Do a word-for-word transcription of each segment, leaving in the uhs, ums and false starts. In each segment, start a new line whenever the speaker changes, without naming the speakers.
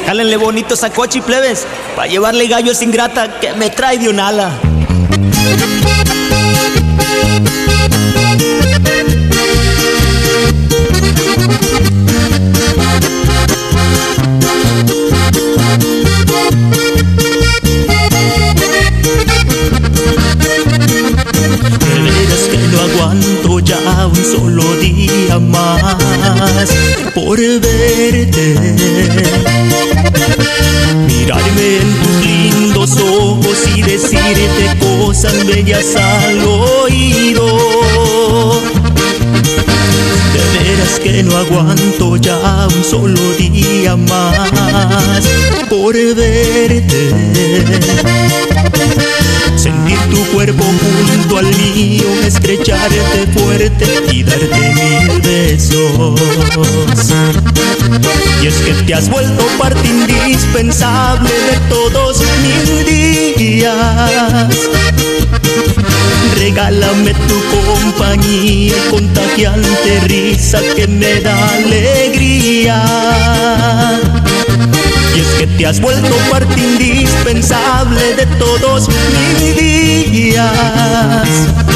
Jálenle bonito sacochi, plebes, pa' llevarle gallo a esa ingrata que me trae de un ala. De veras que no aguanto ya un solo día más por verte, mirarme en tus lindos ojos y decirte cosas bellas al oído. De veras que no aguanto ya un solo día más por verte, sentir tu cuerpo junto al mío, estrecharte fuerte y darte mil besos. Y es que te has vuelto parte indispensable de todos mis días. Regálame tu compañía y contagiante risa que me da alegría. Y es que te has vuelto parte indispensable de todos mis días.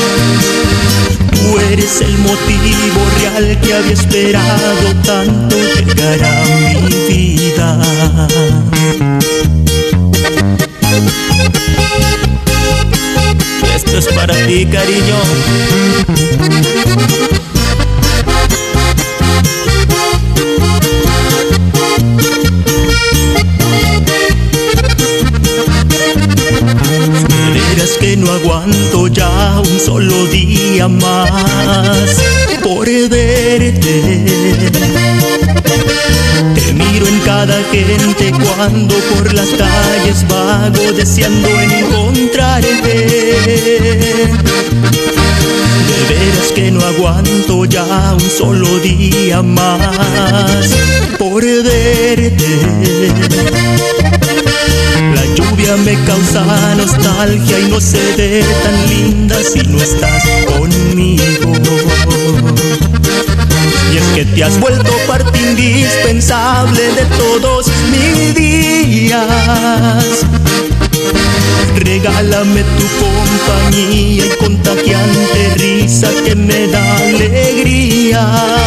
Tú eres el motivo real que había esperado tanto llegar a mi vida. Esto es para ti, cariño. Que no aguanto ya un solo día más por verte. Te miro en cada gente cuando por las calles vago deseando encontrarte. De veras que no aguanto ya un solo día más por verte. La lluvia me causa nostalgia y no se ve tan linda si no estás conmigo. Y es que te has vuelto parte indispensable de todos mis días. Regálame tu compañía y contagiante risa que me da alegría.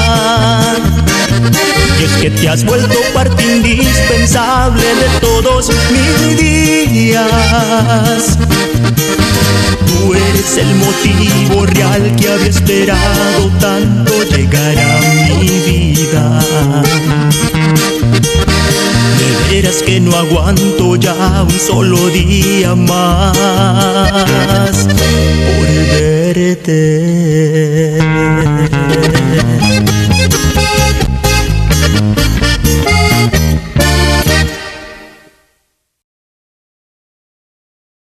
Y es que te has vuelto parte indispensable de todos mis días. Tú eres el motivo real que había esperado tanto llegar a mi vida. De veras que no aguanto ya un solo día más por verte.